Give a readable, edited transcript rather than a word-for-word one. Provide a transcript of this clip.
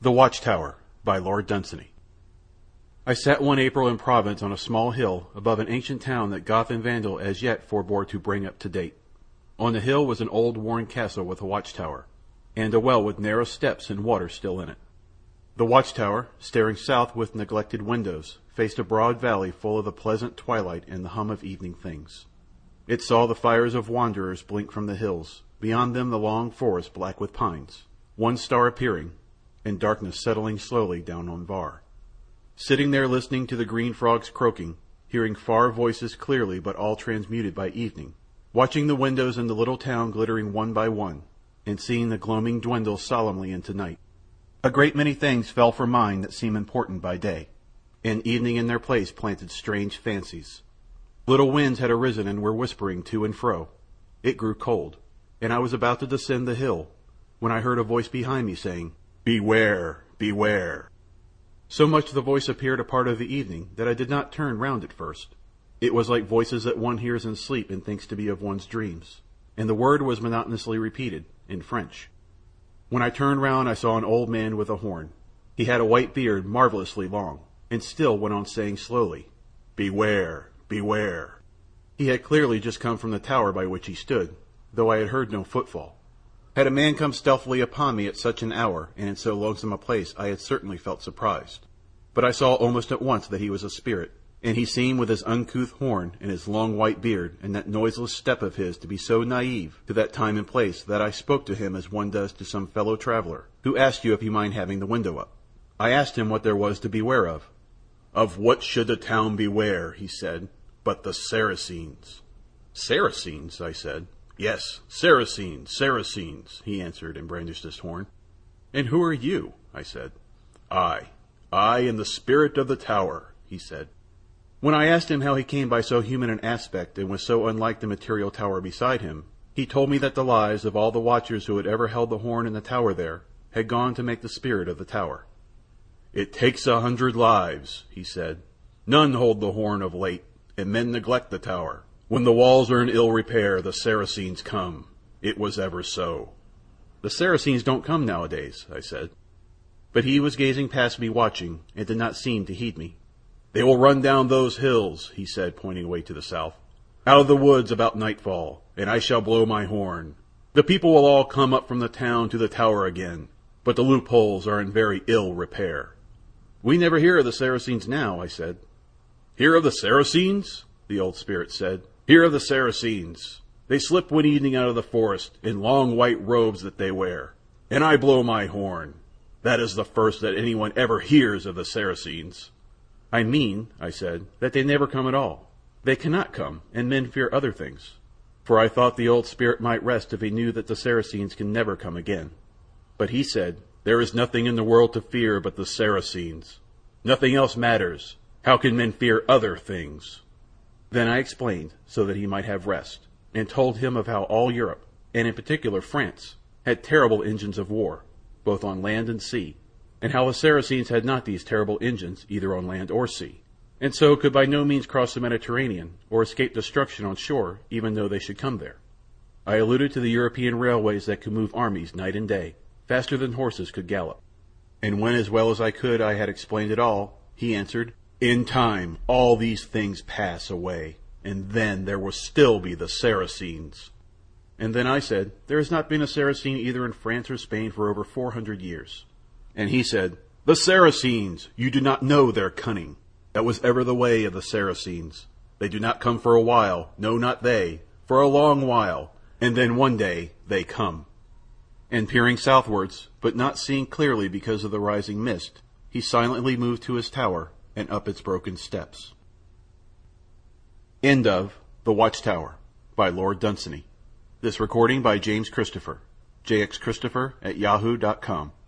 The Watchtower by Lord Dunsany. I sat one April in Provence on a small hill above an ancient town that Goth and Vandal as yet forbore to bring up to date. On the hill was an old worn castle with a watchtower, and a well with narrow steps and water still in it. The watchtower, staring south with neglected windows, faced a broad valley full of the pleasant twilight and the hum of evening things. It saw the fires of wanderers blink from the hills, beyond them the long forest black with pines, one star appearing, and darkness settling slowly down on Var. Sitting there listening to the green frogs croaking, hearing far voices clearly but all transmuted by evening, watching the windows in the little town glittering one by one, and seeing the gloaming dwindle solemnly into night. A great many things fell from mind that seem important by day, and evening in their place planted strange fancies. Little winds had arisen and were whispering to and fro. It grew cold, and I was about to descend the hill, when I heard a voice behind me saying, "Beware, beware." So much the voice appeared a part of the evening that I did not turn round at first. It was like voices that one hears in sleep and thinks to be of one's dreams, and the word was monotonously repeated, in French. When I turned round I saw an old man with a horn. He had a white beard marvellously long, and still went on saying slowly, "Beware, beware." He had clearly just come from the tower by which he stood, though I had heard no footfall. Had a man come stealthily upon me at such an hour and in so lonesome a place I had certainly felt surprised. But I saw almost at once that he was a spirit, and he seemed with his uncouth horn and his long white beard and that noiseless step of his to be so naive to that time and place that I spoke to him as one does to some fellow traveller who asks you if you mind having the window up. I asked him what there was to beware of. "Of what should the town beware," he said, "but the Saracens." "Saracens?" I said. "Yes, Saracens, Saracens," he answered and brandished his horn. "And who are you?" I said. I am the spirit of the tower," he said. When I asked him how he came by so human an aspect and was so unlike the material tower beside him, he told me that the lives of all the watchers who had ever held the horn in the tower there had gone to make the spirit of the tower. "It takes 100 lives," he said. "None hold the horn of late, and men neglect the tower. When the walls are in ill repair, the Saracens come. It was ever so." "The Saracens don't come nowadays," I said. But he was gazing past me watching, and did not seem to heed me. "They will run down those hills," he said, pointing away to the south, "out of the woods about nightfall, and I shall blow my horn. The people will all come up from the town to the tower again, but the loopholes are in very ill repair." "We never hear of the Saracens now," I said. "Hear of the Saracens?" the old spirit said. "Hear of the Saracens. They slip one evening out of the forest, in long white robes that they wear, and I blow my horn. That is the first that anyone ever hears of the Saracens." "I mean," I said, "that they never come at all. They cannot come, and men fear other things." For I thought the old spirit might rest if he knew that the Saracens can never come again. But he said, "There is nothing in the world to fear but the Saracens. Nothing else matters. How can men fear other things?" Then I explained, so that he might have rest, and told him of how all Europe, and in particular France, had terrible engines of war, both on land and sea, and how the Saracens had not these terrible engines either on land or sea, and so could by no means cross the Mediterranean or escape destruction on shore even though they should come there. I alluded to the European railways that could move armies night and day, faster than horses could gallop. And when as well as I could I had explained it all, he answered, "In time all these things pass away, and then there will still be the Saracens." And then I said, "There has not been a Saracen either in France or Spain for over 400 years. And he said, "The Saracens! You do not know their cunning. That was ever the way of the Saracens. They do not come for a while, no, not they, for a long while, and then one day they come." And peering southwards, but not seeing clearly because of the rising mist, he silently moved to his tower and up its broken steps. End of The Watchtower by Lord Dunsany. This recording by James Christopher, jxchristopher@yahoo.com.